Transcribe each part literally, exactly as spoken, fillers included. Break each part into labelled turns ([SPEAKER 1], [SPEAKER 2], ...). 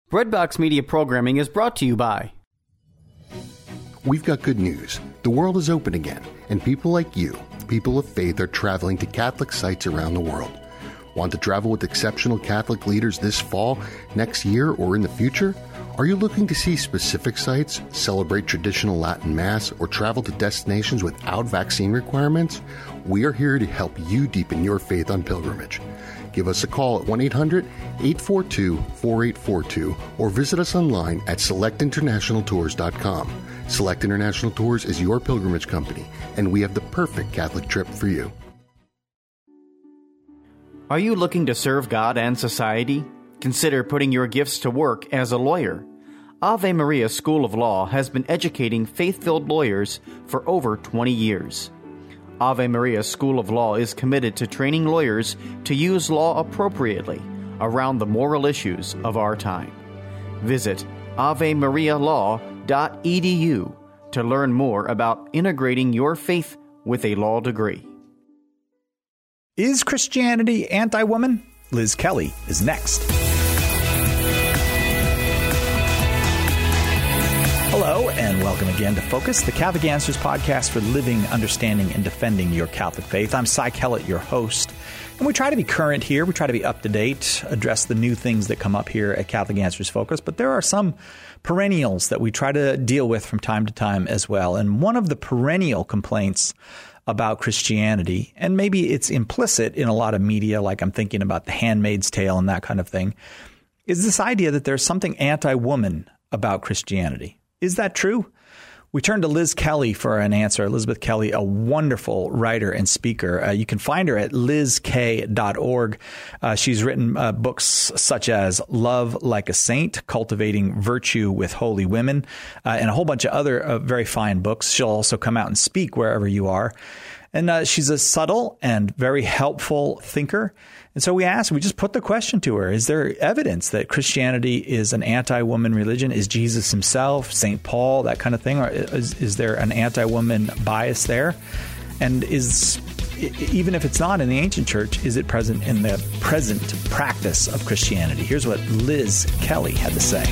[SPEAKER 1] Breadbox Media programming is brought to you by...
[SPEAKER 2] We've got good news. The world is open again, and people like you, people of faith, are traveling to Catholic sites around the world. Want to travel with exceptional Catholic leaders this fall, next year, or in the future? Are you looking to see specific sites, celebrate traditional Latin Mass, or travel to destinations without vaccine requirements? We are here to help you deepen your faith on pilgrimage. Give us a call at one eight hundred eight four two four eight four two or visit us online at select international tours dot com. Select International Tours is your pilgrimage company, and we have the perfect Catholic trip for you.
[SPEAKER 1] Are you looking to serve God and society? Consider putting your gifts to work as a lawyer. Ave Maria School of Law has been educating faith-filled lawyers for over twenty years. Ave Maria School of Law is committed to training lawyers to use law appropriately around the moral issues of our time. Visit ave maria law dot e d u to learn more about integrating your faith with a law degree.
[SPEAKER 3] Is Christianity anti-woman? Liz Kelly is next. Hello, and welcome again to Focus, the Catholic Answers podcast for living, understanding, and defending your Catholic faith. I'm Cy Kellett, your host, and we try to be current here. We try to be up to date, address the new things that come up here at Catholic Answers Focus, but there are some perennials that we try to deal with from time to time as well. And one of the perennial complaints about Christianity, and maybe it's implicit in a lot of media, like I'm thinking about The Handmaid's Tale and that kind of thing, is this idea that there's something anti-woman about Christianity. Is that true? We turn to Liz Kelly for an answer. Elizabeth Kelly, a wonderful writer and speaker. Uh, you can find her at liz k dot org. Uh, she's written uh, books such as Love Like a Saint, Cultivating Virtue with Holy Women, uh, and a whole bunch of other uh, very fine books. She'll also come out and speak wherever you are. And uh, she's a subtle and very helpful thinker. And so we asked, we just put the question to her, is there evidence that Christianity is an anti-woman religion? Is Jesus himself, Saint Paul, that kind of thing? Or is, is there an anti-woman bias there? And is, even if it's not in the ancient church, is it present in the present practice of Christianity? Here's what Liz Kelly had to say.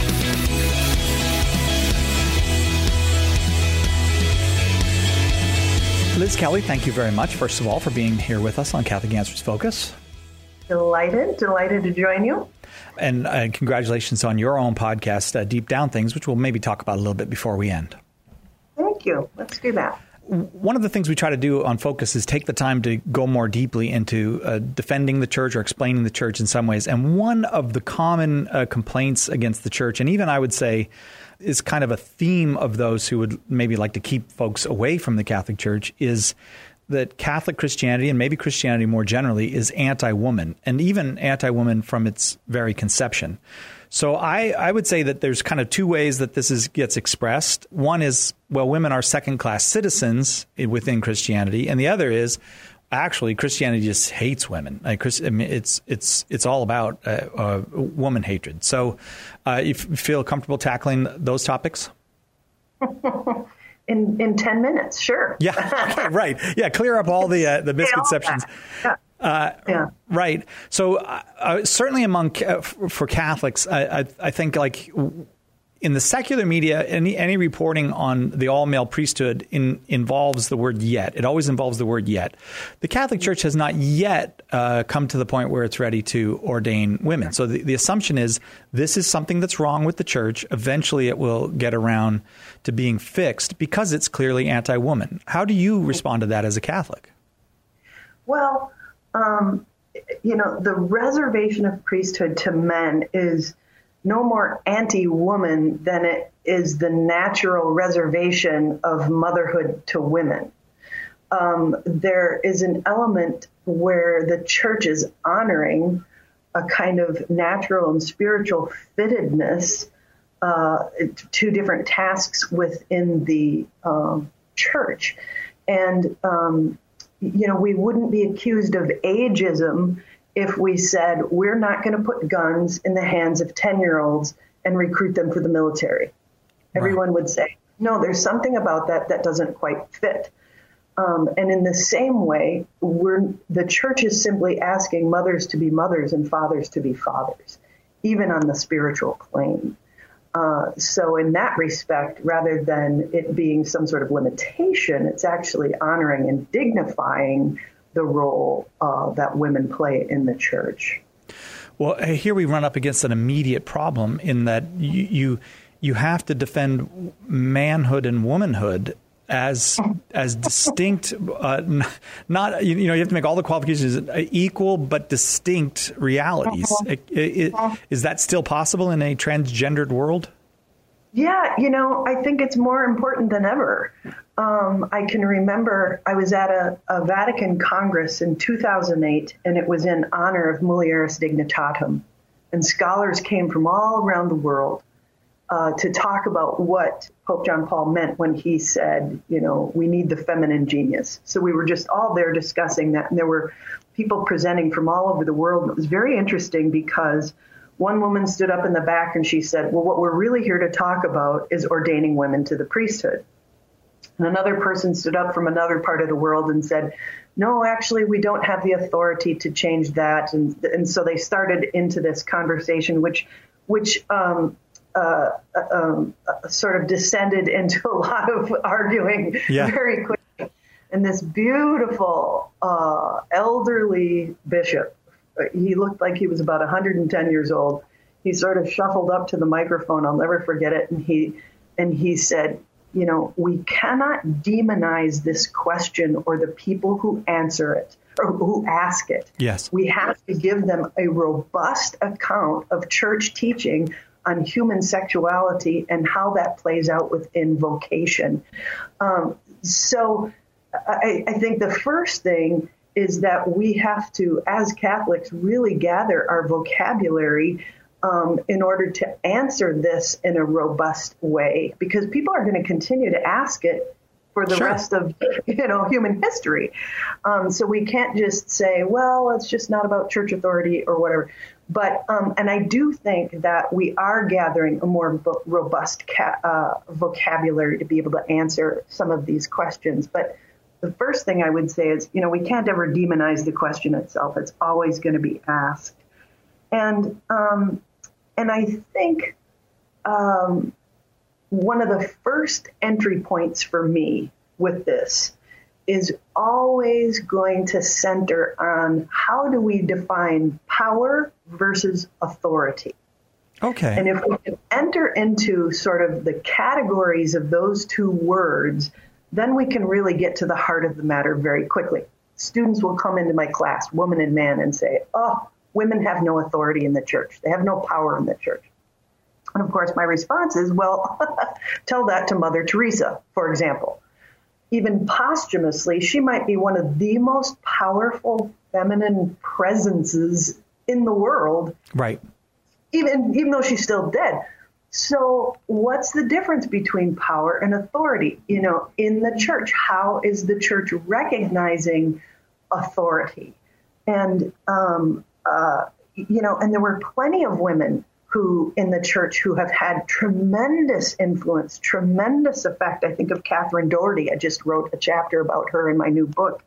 [SPEAKER 3] Liz Kelly, thank you very much, first of all, for being here with us on Catholic Answers Focus.
[SPEAKER 4] Delighted, delighted to join you.
[SPEAKER 3] And uh, congratulations on your own podcast, uh, Deep Down Things, which we'll maybe talk about a little bit before we end.
[SPEAKER 4] Thank you. Let's do that.
[SPEAKER 3] One of the things we try to do on Focus is take the time to go more deeply into uh, defending the church or explaining the church in some ways. And one of the common uh, complaints against the church, and even I would say is kind of a theme of those who would maybe like to keep folks away from the Catholic Church, is that Catholic Christianity, and maybe Christianity more generally, is anti-woman, and even anti-woman from its very conception. So I, I would say that there's kind of two ways that this is gets expressed. One is, well, women are second-class citizens within Christianity, and the other is, actually, Christianity just hates women. Like, I mean, it's it's it's all about uh, uh, woman hatred. So, uh, you feel comfortable tackling those topics?
[SPEAKER 4] in in ten minutes, sure.
[SPEAKER 3] Yeah, okay, right. Yeah, clear up all the uh, the misconceptions.
[SPEAKER 4] Yeah.
[SPEAKER 3] Uh,
[SPEAKER 4] yeah.
[SPEAKER 3] Right. So, uh, certainly among uh, for Catholics, I, I, I think like. In the secular media, any any reporting on the all-male priesthood in, involves the word yet. It always involves the word yet. The Catholic Church has not yet uh, come to the point where it's ready to ordain women. So the, the assumption is this is something that's wrong with the church. Eventually it will get around to being fixed because it's clearly anti-woman. How do you respond to that as a Catholic?
[SPEAKER 4] Well, um, you know, the reservation of priesthood to men is no more anti-woman than it is the natural reservation of motherhood to women. Um, there is an element where the church is honoring a kind of natural and spiritual fittedness uh, to different tasks within the um, church. And, um, you know, we wouldn't be accused of ageism if we said we're not going to put guns in the hands of ten-year-olds and recruit them for the military. Right. Everyone would say, no, there's something about that that doesn't quite fit. Um, and in the same way, we're, the church is simply asking mothers to be mothers and fathers to be fathers. even on the spiritual plane. Uh, so in that respect, rather than it being some sort of limitation, it's actually honoring and dignifying the role uh, that women play in the church.
[SPEAKER 3] Well, here we run up against an immediate problem in that you you, you have to defend manhood and womanhood as as distinct, uh, not you know you have to make all the qualifications equal but distinct realities. It, it, is that still possible in a transgendered world?
[SPEAKER 4] Yeah, you know, I think it's more important than ever. Um, I can remember I was at a, a Vatican Congress in two thousand eight, and it was in honor of Mulieris Dignitatum, and scholars came from all around the world Uh, to talk about what Pope John Paul meant when he said, you know, we need the feminine genius. So we were just all there discussing that. And there were people presenting from all over the world. It was very interesting because one woman stood up in the back and she said, well, what we're really here to talk about is ordaining women to the priesthood. And another person stood up from another part of the world and said, no, actually, we don't have the authority to change that. And, and so they started into this conversation, which, which, um, Uh, um, uh, sort of descended into a lot of arguing yeah. very quickly. And this beautiful uh, elderly bishop, he looked like he was about one hundred ten years old. He sort of shuffled up to the microphone. I'll never forget it. And he and he said, you know, we cannot demonize this question or the people who answer it or who ask it.
[SPEAKER 3] Yes.
[SPEAKER 4] We have to give them a robust account of church teaching on human sexuality and how that plays out within vocation. Um, so I, I think the first thing is that we have to, as Catholics, really gather our vocabulary um, in order to answer this in a robust way, because people are going to continue to ask it for the sure. rest of, you know, human history. Um, so we can't just say, well, it's just not about church authority or whatever. But um, and I do think that we are gathering a more vo- robust ca- uh, vocabulary to be able to answer some of these questions. But the first thing I would say is, you know, we can't ever demonize the question itself. It's always going to be asked. And um, and I think um, one of the first entry points for me with this is always going to center on how do we define power versus authority.
[SPEAKER 3] Okay.
[SPEAKER 4] And if we can enter into sort of the categories of those two words, then we can really get to the heart of the matter very quickly. Students will come into my class, woman and man, and say, oh, women have no authority in the church. They have no power in the church. And of course, my response is, well, tell that to Mother Teresa, for example. Even posthumously, she might be one of the most powerful feminine presences in the world.
[SPEAKER 3] Right.
[SPEAKER 4] Even, even though she's still dead. So what's the difference between power and authority? You know, in the church, how is the church recognizing authority? And, um, uh, you know, and there were plenty of women who in the church who have had tremendous influence, tremendous effect. I think of Catherine Doherty. I just wrote a chapter about her in my new book.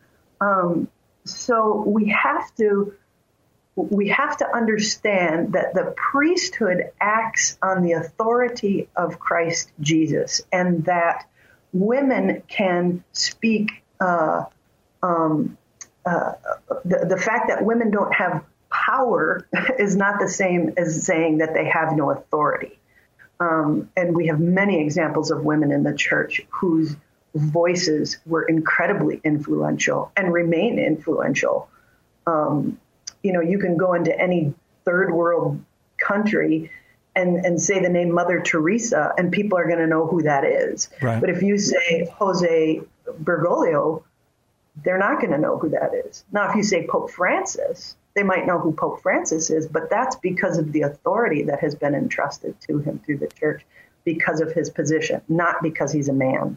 [SPEAKER 4] Um, so we have to we have to understand that the priesthood acts on the authority of Christ Jesus, and that women can speak. Uh, um, uh, the, the fact that women don't have power is not the same as saying that they have no authority. Um, and we have many examples of women in the church whose voices were incredibly influential and remain influential. Um, you know, you can go into any third world country and, and say the name Mother Teresa, and people are going to know who that is.
[SPEAKER 3] Right.
[SPEAKER 4] But if you say Jose Bergoglio, they're not going to know who that is. Now, if you say Pope Francis, they might know who Pope Francis is, but that's because of the authority that has been entrusted to him through the church, because of his position, not because he's a man.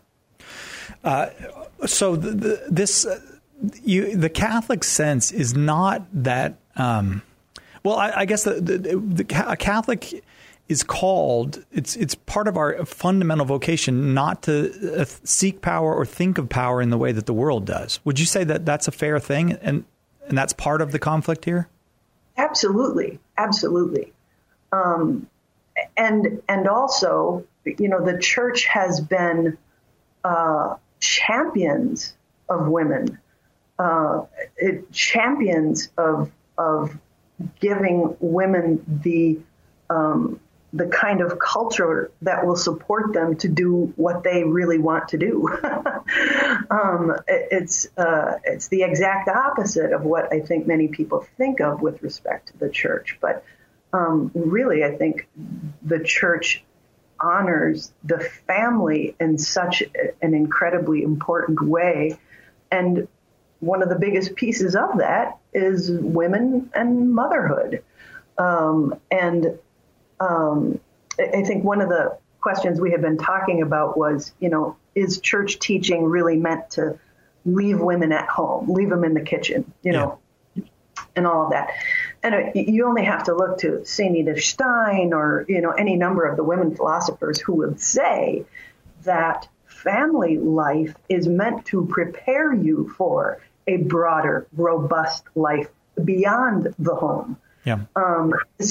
[SPEAKER 3] Uh, so the, the, this, uh, you, the Catholic sense is not that. Um, well, I, I guess the, the, the a Catholic is called. It's it's part of our fundamental vocation not to uh, seek power or think of power in the way that the world does. Would you say that that's a fair thing? And And that's part of the conflict here?
[SPEAKER 4] Absolutely. Absolutely. Um, and and also, you know, the church has been uh, champions of women, uh, it, champions of of giving women the um, the kind of culture that will support them to do what they really want to do. um, it, it's uh, it's the exact opposite of what I think many people think of with respect to the church. But um, really, I think the church honors the family in such an incredibly important way. And one of the biggest pieces of that is women and motherhood. Um, and um, I think one of the questions we had been talking about was, you know, is church teaching really meant to leave women at home, leave them in the kitchen, you know, yeah. and all of that. And you only have to look to Saint Edith Stein or, you know, any number of the women philosophers who would say that family life is meant to prepare you for a broader, robust life beyond the home.
[SPEAKER 3] Yeah.
[SPEAKER 4] Um,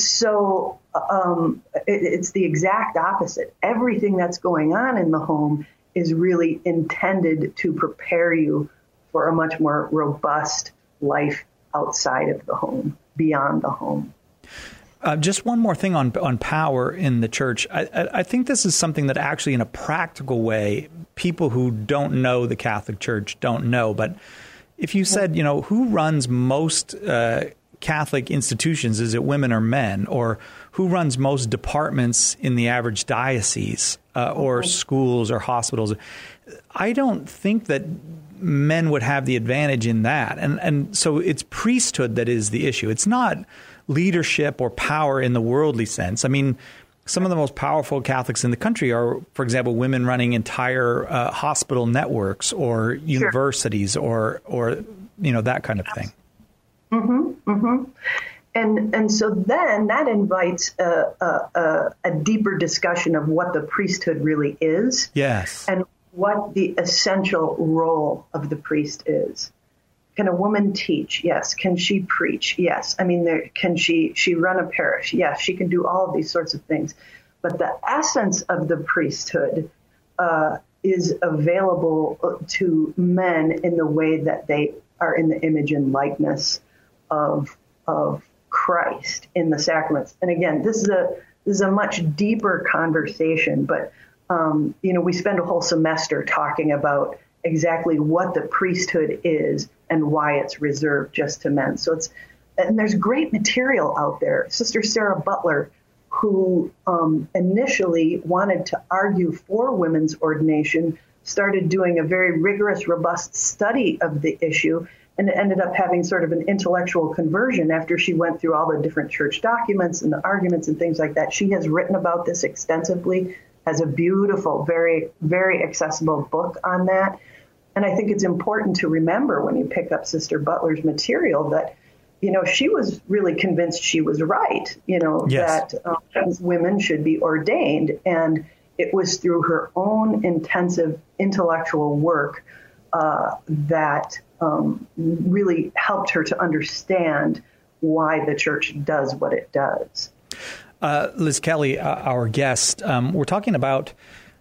[SPEAKER 4] so um, it, it's the exact opposite. Everything that's going on in the home is really intended to prepare you for a much more robust life outside of the home, beyond the home.
[SPEAKER 3] Uh, just one more thing on on power in the church. I, I, I think this is something that actually, in a practical way, people who don't know the Catholic Church don't know. But if you said, you know, who runs most uh, Catholic institutions? Is it women or men? Or who runs most departments in the average diocese uh, or schools or hospitals? I don't think that men would have the advantage in that. And and so it's priesthood that is the issue. It's not leadership or power in the worldly sense. I mean, some of the most powerful Catholics in the country are, for example, women running entire uh, hospital networks or universities sure. or, or, you know, that kind of thing.
[SPEAKER 4] Mm-hmm, mm-hmm. And and so then that invites a, a, a deeper discussion of what the priesthood really is.
[SPEAKER 3] Yes.
[SPEAKER 4] And what the essential role of the priest is. Can a woman teach? Yes. Can she preach? Yes. I mean, there, can she she run a parish? Yes. She can do all of these sorts of things. But the essence of the priesthood uh, is available to men in the way that they are in the image and likeness of of Christ in the sacraments. And again, this is a this is a much deeper conversation, but um, you know, we spend a whole semester talking about exactly what the priesthood is and why it's reserved just to men. So it's, and there's great material out there. Sister Sarah Butler, who um, initially wanted to argue for women's ordination, started doing a very rigorous, robust study of the issue and ended up having sort of an intellectual conversion after she went through all the different church documents and the arguments and things like that. She has written about this extensively, has a beautiful, very, very accessible book on that. And I think it's important to remember when you pick up Sister Butler's material that, you know, she was really convinced she was right, you know,
[SPEAKER 3] yes.
[SPEAKER 4] that um, women should be ordained. And it was through her own intensive intellectual work uh, that um, really helped her to understand why the church does what it does.
[SPEAKER 3] Uh, Liz Kelly, uh, our guest, um, we're talking about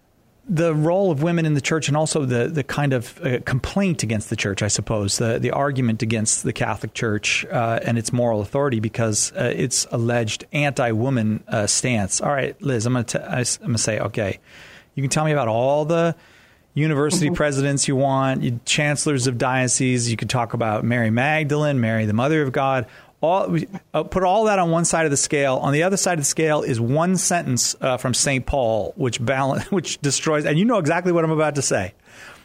[SPEAKER 3] the role of women in the church and also the the kind of uh, complaint against the church, I suppose, the the argument against the Catholic Church uh, and its moral authority because uh, its alleged anti-woman uh, stance. All right, Liz, I'm going to I'm going to say, okay, you can tell me about all the university mm-hmm. presidents you want, you, chancellors of dioceses. You could talk about Mary Magdalene, Mary, the Mother of God. All, uh, put all that on one side of the scale. On the other side of the scale is one sentence uh, from Saint Paul, which balance, which destroys. And you know exactly what I'm about to say.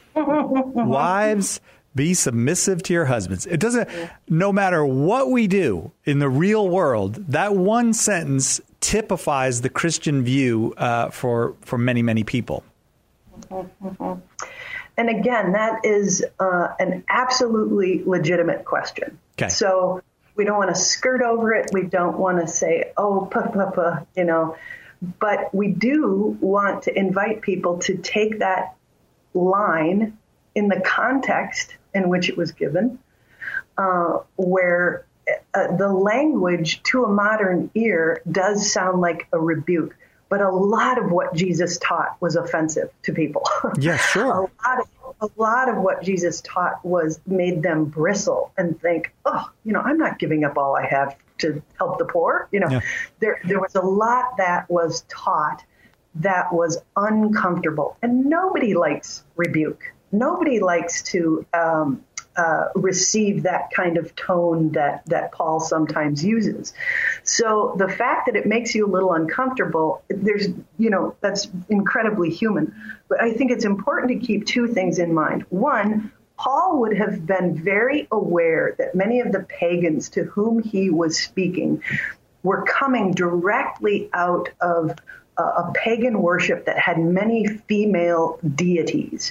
[SPEAKER 3] Wives, be submissive to your husbands. It doesn't. No matter what we do in the real world, that one sentence typifies the Christian view uh, for for many many people.
[SPEAKER 4] And again, that is uh, an absolutely legitimate question.
[SPEAKER 3] Okay.
[SPEAKER 4] So. We don't want to skirt over it. We don't want to say, oh, puh, puh, puh, you know, but we do want to invite people to take that line in the context in which it was given, uh, where uh, the language to a modern ear does sound like a rebuke. But a lot of what Jesus taught was offensive to people.
[SPEAKER 3] Yeah, sure.
[SPEAKER 4] a, lot of, a lot of what Jesus taught was made them bristle and think, oh, you know, I'm not giving up all I have to help the poor. You know, yeah. there there was a lot that was taught that was uncomfortable. And nobody likes rebuke. Nobody likes to um, uh, receive that kind of tone that, that Paul sometimes uses. So the fact that it makes you a little uncomfortable, there's, you know, that's incredibly human. But I think it's important to keep two things in mind. One, Paul would have been very aware that many of the pagans to whom he was speaking were coming directly out of a, a pagan worship that had many female deities.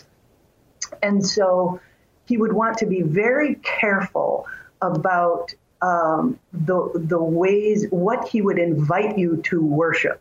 [SPEAKER 4] And so he would want to be very careful about um, the the ways, what he would invite you to worship.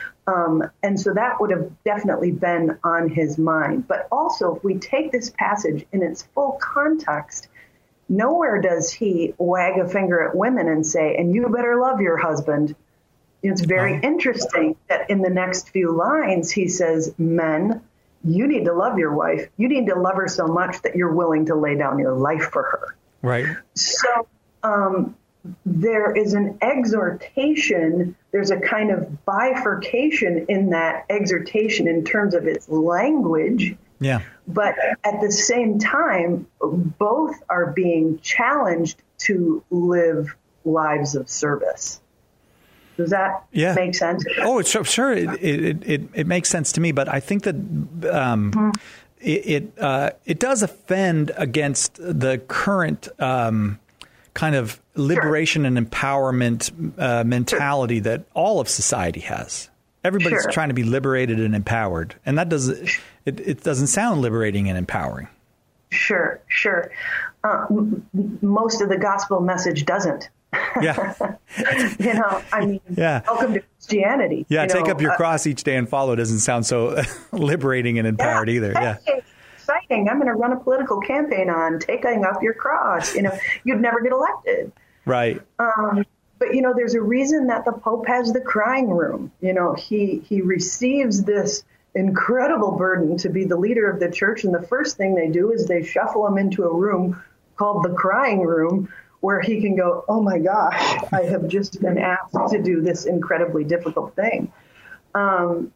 [SPEAKER 4] Um, and so that would have definitely been on his mind. But also, if we take this passage in its full context, nowhere does he wag a finger at women and say, and you better love your husband. It's very interesting that in the next few lines, he says, men, you need to love your wife. You need to love her so much that you're willing to lay down your life for her.
[SPEAKER 3] Right.
[SPEAKER 4] So um, there is an exhortation. There's a kind of bifurcation in that exhortation in terms of its language.
[SPEAKER 3] Yeah.
[SPEAKER 4] But at the same time, both are being challenged to live lives of service. Does that yeah. make sense?
[SPEAKER 3] Oh, it's sure. It, it it it makes sense to me, but I think that um, mm-hmm. it it, uh, it does offend against the current um, kind of liberation sure. and empowerment uh, mentality sure. that all of society has. Everybody's sure. trying to be liberated and empowered, and that doesn't it, it doesn't sound liberating and empowering.
[SPEAKER 4] Sure, sure. Uh, m- most of the gospel message doesn't.
[SPEAKER 3] Yeah.
[SPEAKER 4] you know, I mean,
[SPEAKER 3] yeah.
[SPEAKER 4] welcome to Christianity.
[SPEAKER 3] Yeah,
[SPEAKER 4] you
[SPEAKER 3] take
[SPEAKER 4] know,
[SPEAKER 3] up your uh, cross each day and follow doesn't sound so liberating and empowered
[SPEAKER 4] yeah,
[SPEAKER 3] either. Yeah.
[SPEAKER 4] Exciting. I'm going to run a political campaign on taking up your cross. You know, you'd never get elected.
[SPEAKER 3] Right.
[SPEAKER 4] Um, but, you know, there's a reason that the Pope has the crying room. You know, he, he receives this incredible burden to be the leader of the church. And the first thing they do is they shuffle him into a room called the crying room, where he can go, oh, my gosh, I have just been asked to do this incredibly difficult thing. Um,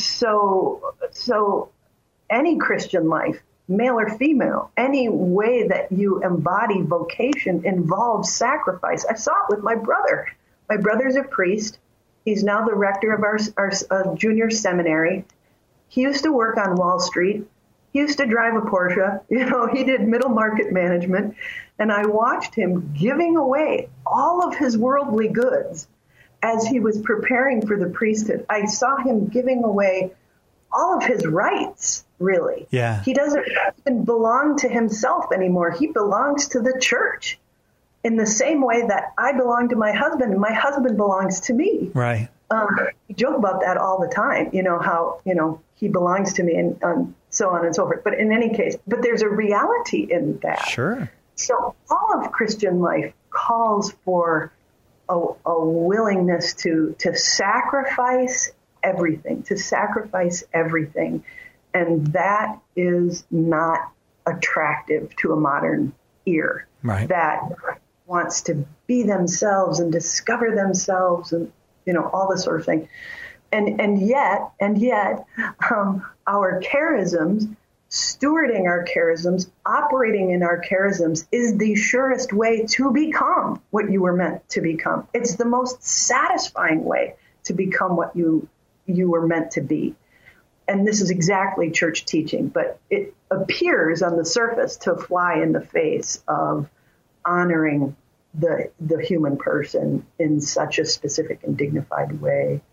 [SPEAKER 4] so so any Christian life, male or female, any way that you embody vocation involves sacrifice. I saw it with my brother. My brother's a priest. He's now the rector of our, our uh, junior seminary. He used to work on Wall Street. He used to drive a Porsche. You know, he did middle market management. And I watched him giving away all of his worldly goods as he was preparing for the priesthood. I saw him giving away all of his rights, really.
[SPEAKER 3] Yeah.
[SPEAKER 4] He doesn't even belong to himself anymore. He belongs to the church in the same way that I belong to my husband and my husband belongs to me.
[SPEAKER 3] Right.
[SPEAKER 4] Um, we joke about that all the time, you know, how, you know, he belongs to me and um, so on and so forth. But in any case, but there's a reality in that.
[SPEAKER 3] Sure.
[SPEAKER 4] So all of Christian life calls for a, a willingness to to sacrifice everything, to sacrifice everything. And that is not attractive to a modern ear.
[SPEAKER 3] Right.
[SPEAKER 4] That wants to be themselves and discover themselves and, you know, all this sort of thing. And and yet, and yet, um, our charisms, stewarding our charisms, operating in our charisms is the surest way to become what you were meant to become. It's the most satisfying way to become what you you were meant to be. And this is exactly church teaching, but it appears on the surface to fly in the face of honoring the the human person in such a specific and dignified way.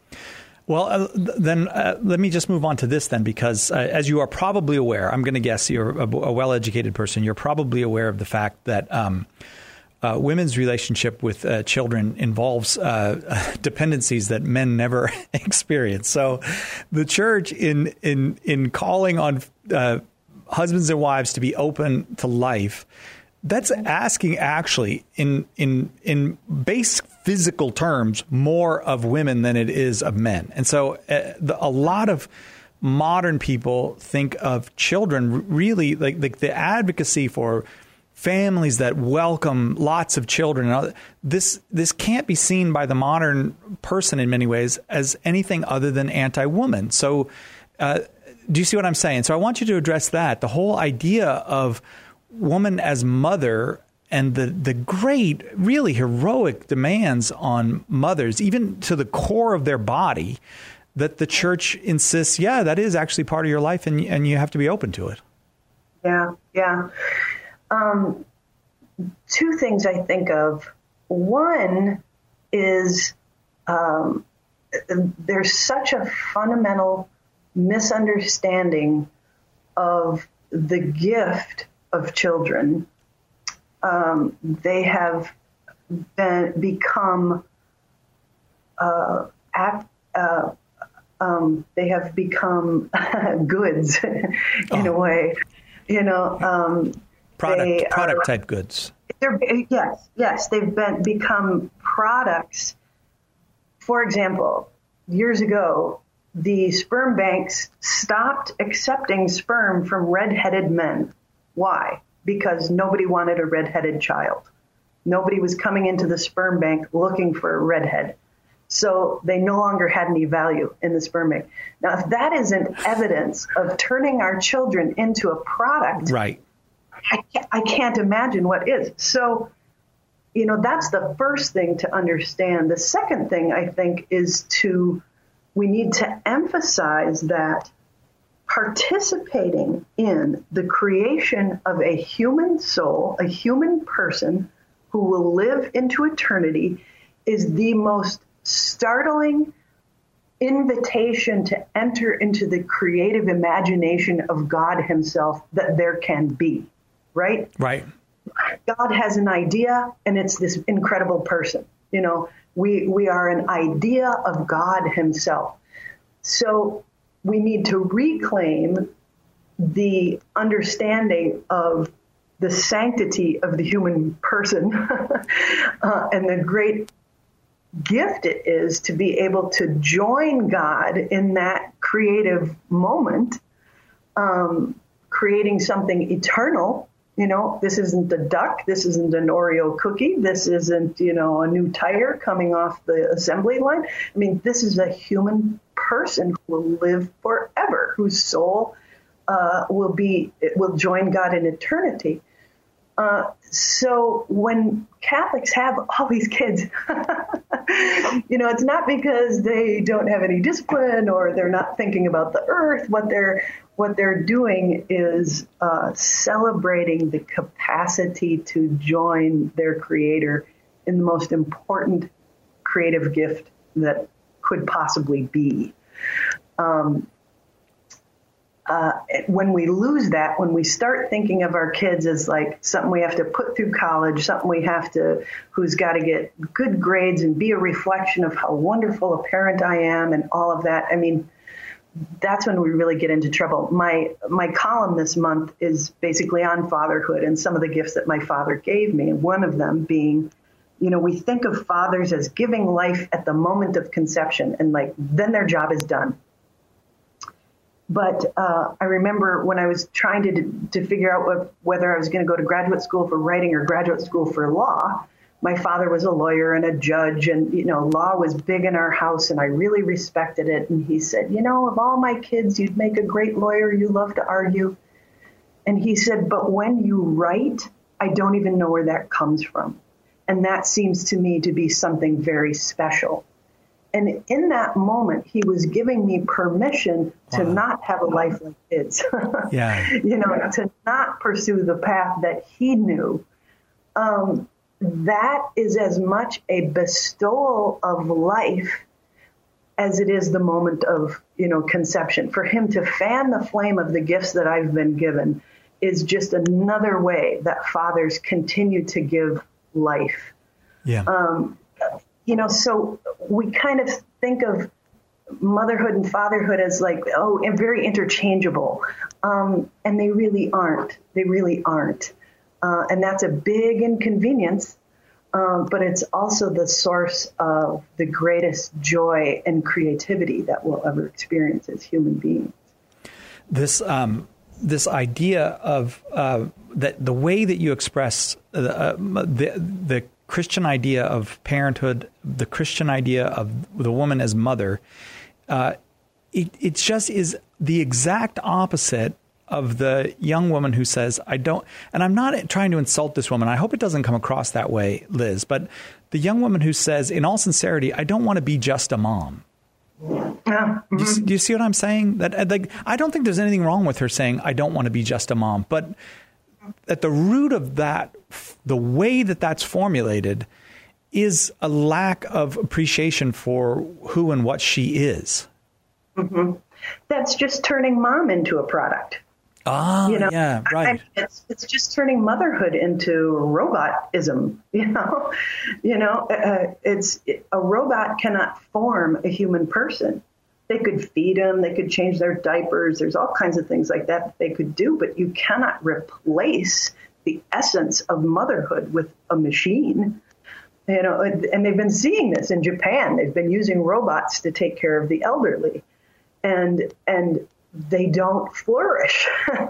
[SPEAKER 3] Well, uh, then uh, let me just move on to this then, because uh, as you are probably aware, I'm going to guess you're a, a well-educated person. You're probably aware of the fact that um, uh, women's relationship with uh, children involves uh, dependencies that men never experience. So the church in in in calling on uh, husbands and wives to be open to life That's asking actually in in in base physical terms more of women than it is of men. And so uh, the, a lot of modern people think of children really like, like the advocacy for families that welcome lots of children. And all, this this can't be seen by the modern person in many ways as anything other than anti-woman. So uh, do you see what I'm saying? So I want you to address that. The whole idea of woman as mother and the, the great, really heroic demands on mothers, even to the core of their body, that the church insists, yeah, that is actually part of your life and, and you have to be open to it.
[SPEAKER 4] Yeah, yeah. Um, two things I think of. One is um, there's such a fundamental misunderstanding of the gift of children. Um, they have been, become uh, act, uh, um, they have become goods in oh. a way, you know. Um,
[SPEAKER 3] product product are, type goods.
[SPEAKER 4] They're, yes, yes, they've been become products. For example, years ago, the sperm banks stopped accepting sperm from red-headed men. Why? Because nobody wanted a red-headed child. Nobody was coming into the sperm bank looking for a redhead. So they no longer had any value in the sperm bank. Now, if that isn't evidence of turning our children into a product,
[SPEAKER 3] right.
[SPEAKER 4] I can't, I can't imagine what is. So, you know, that's the first thing to understand. The second thing, I think, is to, we need to emphasize that participating in the creation of a human soul, a human person who will live into eternity, is the most startling invitation to enter into the creative imagination of God himself that there can be, right?
[SPEAKER 3] Right.
[SPEAKER 4] God has an idea, and it's this incredible person. You know, we we are an idea of God himself. So we need to reclaim the understanding of the sanctity of the human person uh, and the great gift it is to be able to join God in that creative moment, um, creating something eternal. You know, this isn't a duck. This isn't an Oreo cookie. This isn't, you know, a new tire coming off the assembly line. I mean, this is a human person who will live forever, whose soul uh, will be, it will join God in eternity. Uh, so when Catholics have all these kids, you know, it's not because they don't have any discipline or they're not thinking about the earth. What they're what they're doing is uh, celebrating the capacity to join their Creator in the most important creative gift that could possibly be. Um, Uh, when we lose that, when we start thinking of our kids as like something we have to put through college, something we have to, who's got to get good grades and be a reflection of how wonderful a parent I am and all of that, I mean, that's when we really get into trouble. My my column this month is basically on fatherhood and some of the gifts that my father gave me, and one of them being, you know, we think of fathers as giving life at the moment of conception, and like then their job is done. But uh, I remember when I was trying to to figure out what, whether I was going to go to graduate school for writing or graduate school for law, my father was a lawyer and a judge, and, you know, law was big in our house, and I really respected it. And he said, you know, of all my kids, you'd make a great lawyer. You love to argue. And he said, but when you write, I don't even know where that comes from. And that seems to me to be something very special. And in that moment, he was giving me permission to wow. not have a life like his,
[SPEAKER 3] yeah.
[SPEAKER 4] you know, yeah. to not pursue the path that he knew. Um, that is as much a bestowal of life as it is the moment of, you know, conception. For him to fan the flame of the gifts that I've been given is just another way that fathers continue to give life.
[SPEAKER 3] Yeah.
[SPEAKER 4] Um, You know, so we kind of think of motherhood and fatherhood as like, oh, and very interchangeable. Um, and they really aren't. They really aren't. Uh, and that's a big inconvenience, um, but it's also the source of the greatest joy and creativity that we'll ever experience as human beings.
[SPEAKER 3] This um, this idea of uh, that the way that you express uh, the the Christian idea of parenthood, the Christian idea of the woman as mother, uh, it, it just is the exact opposite of the young woman who says, I don't, and I'm not trying to insult this woman. I hope it doesn't come across that way, Liz, but the young woman who says, in all sincerity, I don't want to be just a mom.
[SPEAKER 4] Yeah. Mm-hmm.
[SPEAKER 3] Do, you, do you see what I'm saying? That like, I don't think there's anything wrong with her saying, I don't want to be just a mom, but at the root of that, the way that that's formulated is a lack of appreciation for who and what she is.
[SPEAKER 4] Mm-hmm. That's just turning mom into a product.
[SPEAKER 3] Ah,
[SPEAKER 4] you know,
[SPEAKER 3] yeah, right.
[SPEAKER 4] I mean, it's it's just turning motherhood into robotism. You know, you know, uh, it's it, a robot cannot form a human person. They could feed them, they could change their diapers. There's all kinds of things like that that they could do, but you cannot replace the essence of motherhood with a machine. You know, and they've been seeing this in Japan. They've been using robots to take care of the elderly, and and. They don't flourish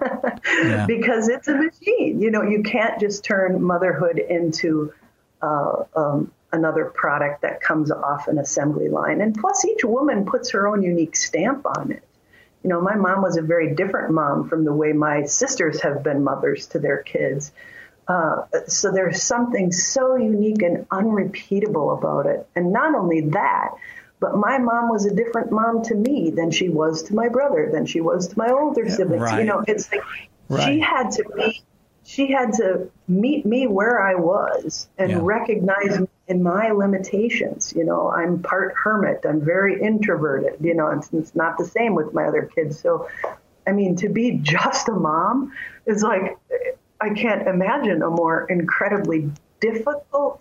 [SPEAKER 3] yeah.
[SPEAKER 4] because it's a machine. You know, you can't just turn motherhood into uh, um, another product that comes off an assembly line. And plus, each woman puts her own unique stamp on it. You know, my mom was a very different mom from the way my sisters have been mothers to their kids. Uh, so there's something so unique and unrepeatable about it. And not only that, but my mom was a different mom to me than she was to my brother, than she was to my older siblings.
[SPEAKER 3] Right.
[SPEAKER 4] You know, it's like
[SPEAKER 3] right.
[SPEAKER 4] she had to be, she had to meet me where I was and
[SPEAKER 3] yeah.
[SPEAKER 4] recognize me in my limitations. You know, I'm part hermit. I'm very introverted. You know, it's, it's not the same with my other kids. So, I mean, to be just a mom is like, I can't imagine a more incredibly difficult,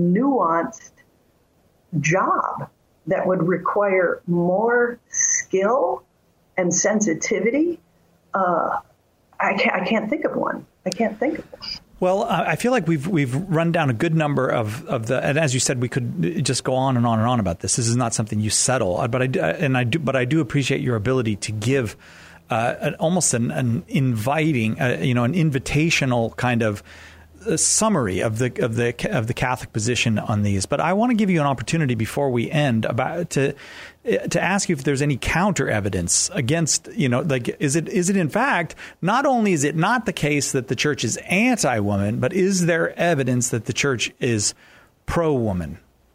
[SPEAKER 4] nuanced job that would require more skill and sensitivity. Uh, I can't, I can't think of one. I can't think of one.
[SPEAKER 3] Well, I feel like we've we've run down a good number of, of the, and as you said, we could just go on and on and on about this. This is not something you settle, but I and I do, but I do appreciate your ability to give uh, an, almost an, an inviting, uh, you know, an invitational kind of a summary of the of the of the Catholic position on these. But I want to give you an opportunity before we end about to to ask you if there's any counter evidence against, you know, like is it is it in fact not only is it not the case that the church is anti-woman, but is there evidence that the church is pro-woman?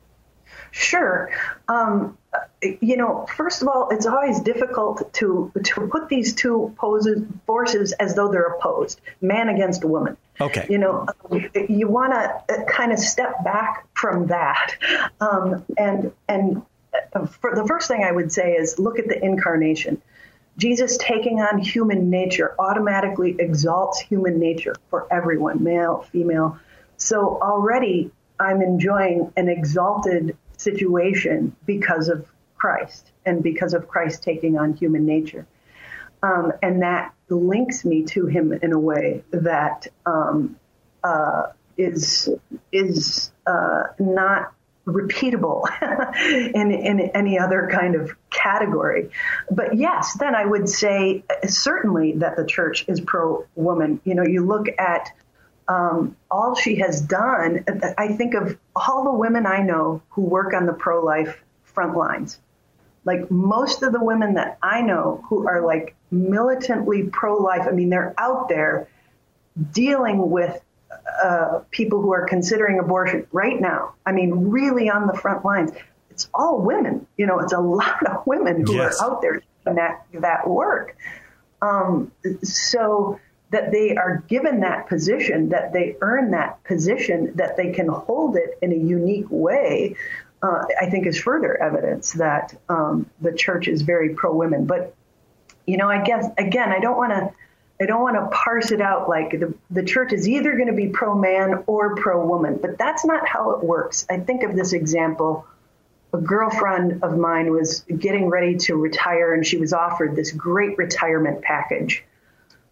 [SPEAKER 4] Sure. Um, you know, first of all, it's always difficult to to put these two poses, forces as though they're opposed, man against woman.
[SPEAKER 3] Okay.
[SPEAKER 4] You know, you want to kind of step back from that. Um, and and for the first thing I would say is look at the incarnation. Jesus taking on human nature automatically exalts human nature for everyone, male, female. So already I'm enjoying an exalted situation because of Christ and because of Christ taking on human nature. Um, and that links me to him in a way that um, uh, is is uh, not repeatable in, in any other kind of category. But yes, then I would say certainly that the church is pro-woman. You know, you look at um, all she has done. I think of all the women I know who work on the pro-life front lines. Like most of the women that I know who are like militantly pro-life, I mean, they're out there dealing with uh, people who are considering abortion right now. I mean, really on the front lines. It's all women. You know, it's a lot of women who yes. are out there doing that, that work. Um, so that they are given that position, that they earn that position, that they can hold it in a unique way, uh, I think is further evidence that um, the church is very pro-women. But, you know, I guess, again, I don't want to I don't want to parse it out like the, the church is either going to be pro-man or pro-woman, but that's not how it works. I think of this example. A girlfriend of mine was getting ready to retire, and she was offered this great retirement package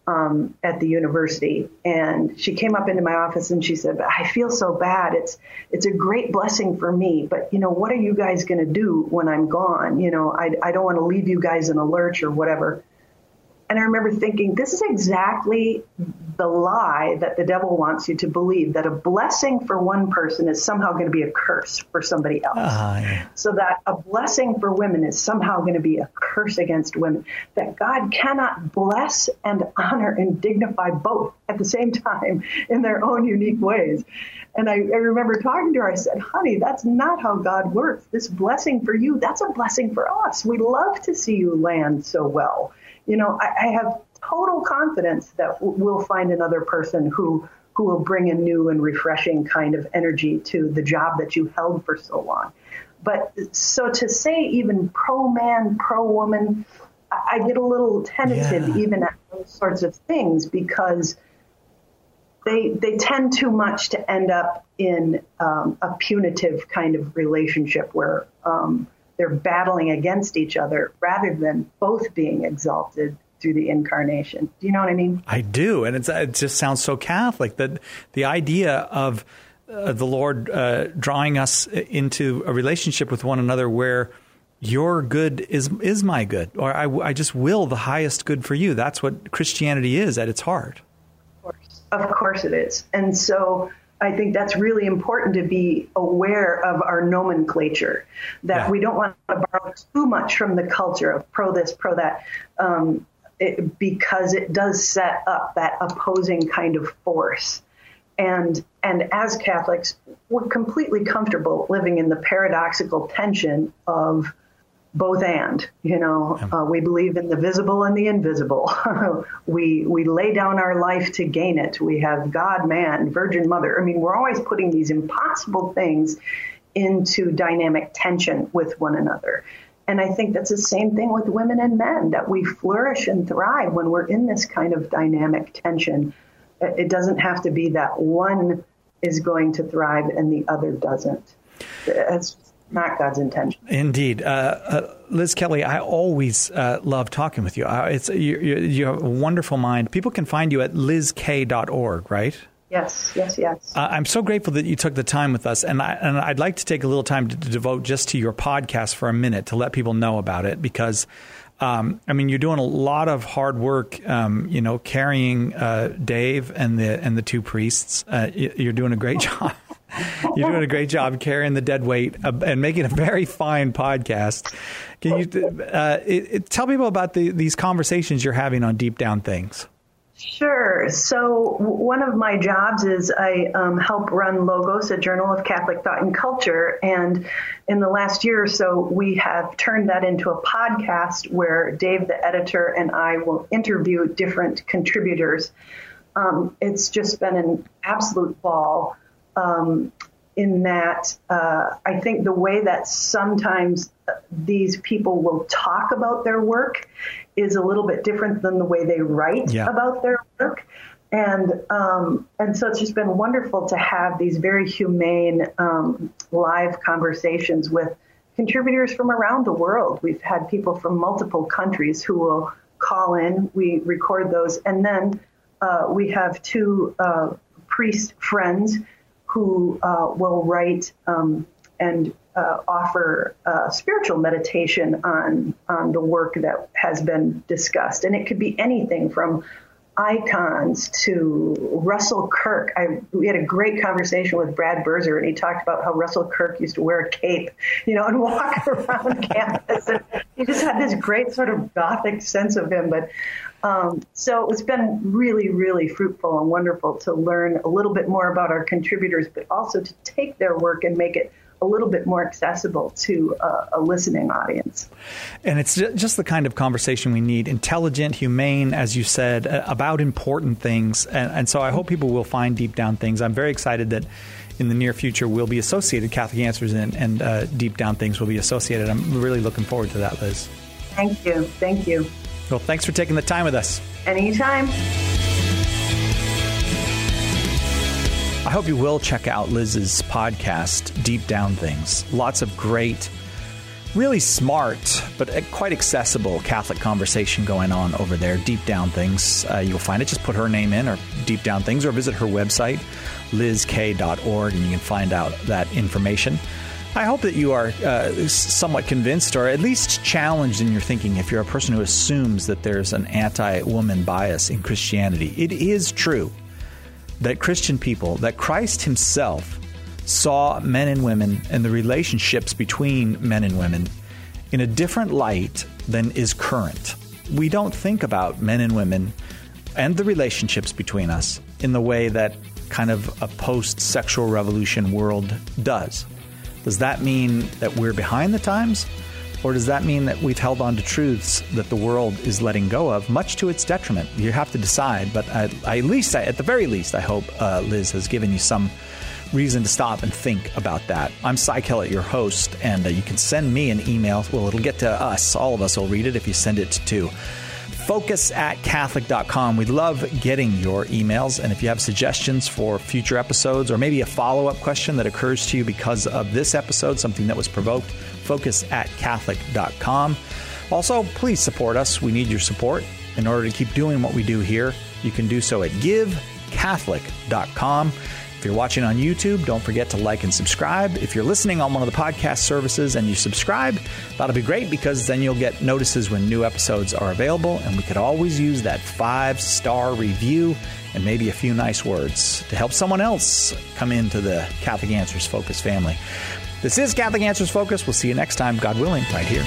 [SPEAKER 4] um, at the university. And she came up into my office and she said, I feel so bad. It's it's a great blessing for me. But, you know, what are you guys going to do when I'm gone? You know, I, I don't want to leave you guys in a lurch or whatever. And I remember thinking, this is exactly the lie that the devil wants you to believe, that a blessing for one person is somehow going to be a curse for somebody else. Uh, yeah. So that a blessing for women is somehow going to be a curse against women, that God cannot bless and honor and dignify both at the same time in their own unique ways. And I, I remember talking to her, I said, honey, that's not how God works. This blessing for you, that's a blessing for us. We love to see you land so well. You know, I, I have total confidence that we'll find another person who who will bring a new and refreshing kind of energy to the job that you held for so long. But so to say even pro-man, pro-woman, I, I get a little tentative yeah. even at those sorts of things, because they they tend too much to end up in um, a punitive kind of relationship where um they're battling against each other rather than both being exalted through the incarnation. Do you know what I mean?
[SPEAKER 3] I do. And it's, it just sounds so Catholic, that the idea of uh, the Lord uh, drawing us into a relationship with one another where your good is is my good, or I, I just will the highest good for you. That's what Christianity is at its heart.
[SPEAKER 4] Of course, of course it is. And so I think that's really important to be aware of our nomenclature, that yeah. we don't want to borrow too much from the culture of pro this, pro that, um, it, because it does set up that opposing kind of force. And and as Catholics, we're completely comfortable living in the paradoxical tension of both and, you know, uh, we believe in the visible and the invisible. we we lay down our life to gain it. We have God, man, Virgin Mother. I mean, we're always putting these impossible things into dynamic tension with one another. And I think that's the same thing with women and men, that we flourish and thrive when we're in this kind of dynamic tension. It doesn't have to be that one is going to thrive and the other doesn't. It's not God's intention.
[SPEAKER 3] Indeed. Uh, uh, Liz Kelly, I always uh, love talking with you. Uh, it's you, you, you have a wonderful mind. People can find you at liz k dot org, right?
[SPEAKER 4] Yes, yes, yes.
[SPEAKER 3] Uh, I'm so grateful that you took the time with us. And, I, and I'd like to take a little time to, to devote just to your podcast for a minute to let people know about it, because Um, I mean, you're doing a lot of hard work, um, you know, carrying uh, Dave and the and the two priests. Uh, you're doing a great job. You're doing a great job carrying the dead weight uh, and making a very fine podcast. Can you uh, it, it, tell people about the, these conversations you're having on Deep Down Things?
[SPEAKER 4] Sure. So one of my jobs is I um, help run Logos, a journal of Catholic thought and culture. And in the last year or so, we have turned that into a podcast where Dave, the editor, and I will interview different contributors. Um, it's just been an absolute ball um, in that uh, I think the way that sometimes these people will talk about their work is a little bit different than the way they write yeah. about their work. And um, and so it's just been wonderful to have these very humane um, live conversations with contributors from around the world. We've had people from multiple countries who will call in. We record those. And then uh, we have two uh, priest friends who uh, will write um, and uh, offer uh, spiritual meditation on on the work that has been discussed. And it could be anything from icons to Russell Kirk. I, we had a great conversation with Brad Berzer, and he talked about how Russell Kirk used to wear a cape, you know, and walk around campus. And he just had this great sort of Gothic sense of him. But um, so it's been really, really fruitful and wonderful to learn a little bit more about our contributors, but also to take their work and make it a little bit more accessible to uh, a listening audience.
[SPEAKER 3] And it's just the kind of conversation we need, intelligent, humane, as you said, about important things. And, and so I hope people will find Deep Down Things. I'm very excited that in the near future we'll be associated, Catholic Answers and, and uh, Deep Down Things will be associated. I'm really looking forward to that, Liz.
[SPEAKER 4] Thank you. Thank you.
[SPEAKER 3] Well, thanks for taking the time with us.
[SPEAKER 4] Anytime.
[SPEAKER 3] I hope you will check out Liz's podcast, Deep Down Things. Lots of great really smart, but quite accessible Catholic conversation going on over there. Deep Down Things. Uh, you'll find it. Just put her name in, or Deep Down Things, or visit her website, liz k dot org, and you can find out that information. I hope that you are uh, somewhat convinced, or at least challenged in your thinking, if you're a person who assumes that there's an anti-woman bias in Christianity. It is true that Christian people, that Christ himself saw men and women and the relationships between men and women in a different light than is current. We don't think about men and women and the relationships between us in the way that kind of a post-sexual revolution world does. Does that mean that we're behind the times? Or does that mean that we've held on to truths that the world is letting go of, much to its detriment? You have to decide, but I, I, at least, I, at the very least, I hope uh, Liz has given you some reason to stop and think about that. I'm Cy Kellett, your host, and uh, you can send me an email. Well, it'll get to us. All of us will read it if you send it to focus at catholic dot com. We love getting your emails, and if you have suggestions for future episodes, or maybe a follow-up question that occurs to you because of this episode, something that was provoked, focus at catholic dot com. Also, please support us. We need your support in order to keep doing what we do here. You can do so at give catholic dot com. If you're watching on YouTube, don't forget to like and subscribe. If you're listening on one of the podcast services and you subscribe, that'll be great, because then you'll get notices when new episodes are available, and we could always use that five-star review and maybe a few nice words to help someone else come into the Catholic Answers Focus family. This is Catholic Answers Focus. We'll see you next time, God willing, right here.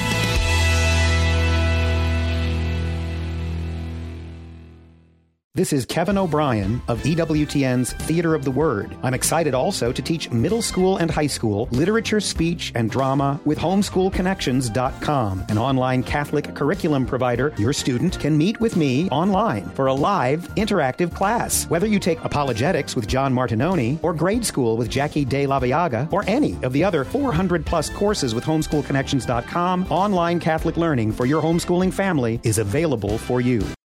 [SPEAKER 5] This is Kevin O'Brien of E W T N's Theater of the Word. I'm excited also to teach middle school and high school literature, speech, and drama with homeschool connections dot com, an online Catholic curriculum provider. Your student can meet with me online for a live, interactive class. Whether you take apologetics with John Martinoni, or grade school with Jackie De La Viaga, or any of the other four hundred plus courses with homeschool connections dot com, online Catholic learning for your homeschooling family is available for you.